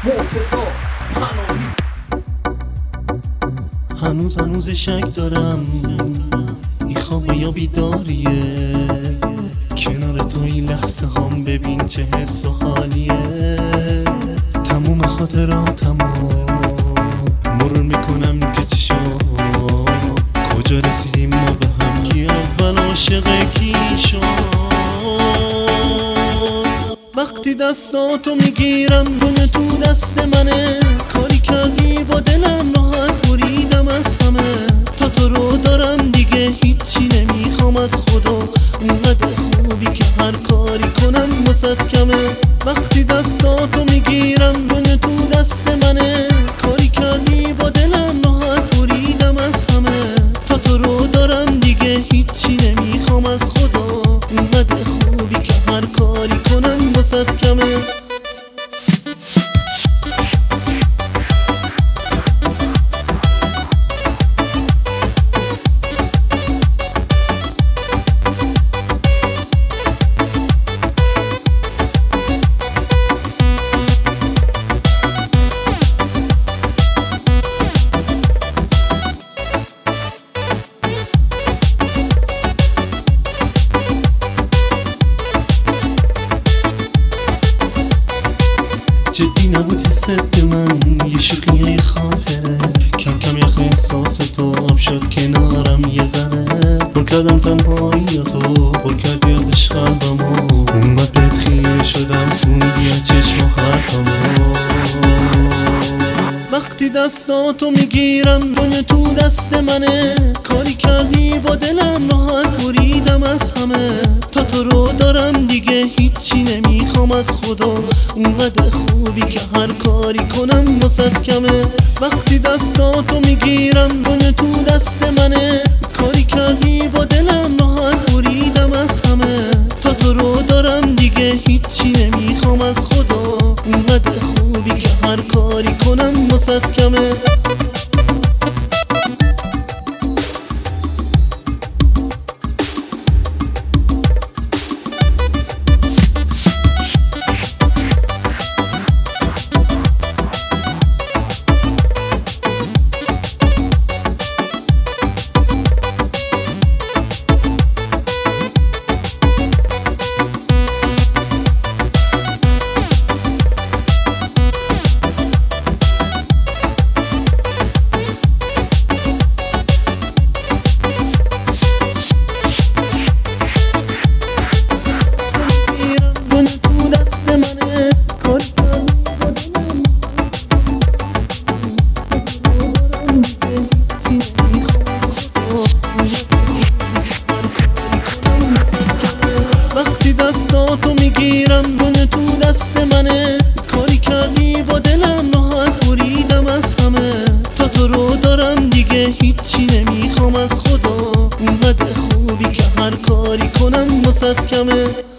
مرتضی پناهی. هنوز شک دارم این خواب یا بیداریه، کنار تو این لحظه هم ببین چه حس و حالیه. تموم خاطراتمو مرور میکنم که چی شد، کجا رسیدیم ما به هم، کی اول عاشق کی شد. وقتی دستاتو میگیرم دنیا تو دست منه، کاری کردی با دلم راحت بریدم از همه. تا تو رو دارم دیگه هیچی نمیخوام از خدا، اونقدر خوبی که هر کاری کنم واسه کمه. وقتی دستاتو میگیرم دنیا تو دست منه، کاری کردی با دلم راحت بریدم از همه. تا تو رو دارم دیگه هیچی نمیخوام از خدا، اونقدر خوبی که هر کاری کنم واسه کمه. جدی نبود حست من، یه شوخی خاطره، کم کم یخ احساس تو آب شد کنارم یه ذره. پر کردم تنهاییاتو، پر کردی ازش قلبمو، اونقدر بهت خیره شدم خوندی از چشم و حرفمو. وقتی دستاتو میگیرم دنیا تو دست منه، کاری کردی با دلم راحت بریدم از همه. تا تو رو دارم دیگه هیچی نمیخوام از خدا، اونقدر خوبی که هر کاری کنم واسه کمه. وقتی دستاتو میگیرم دنیا تو دست منه، کاری کردی با دلم راحت بریدم از همه. تا تو رو دارم دیگه هیچی نمیخوام از خدا، اونقدر خوبی که هر کاری کنم واسه کمه. وقتی دستاتو میگیرم دنیا تو دست منه، کاری کردی با دلم راحت بریدم از همه. تا تو رو دارم دیگه هیچی نمیخوام از خدا، اونقدر خوبی که هر کاری کنم واسه کمه.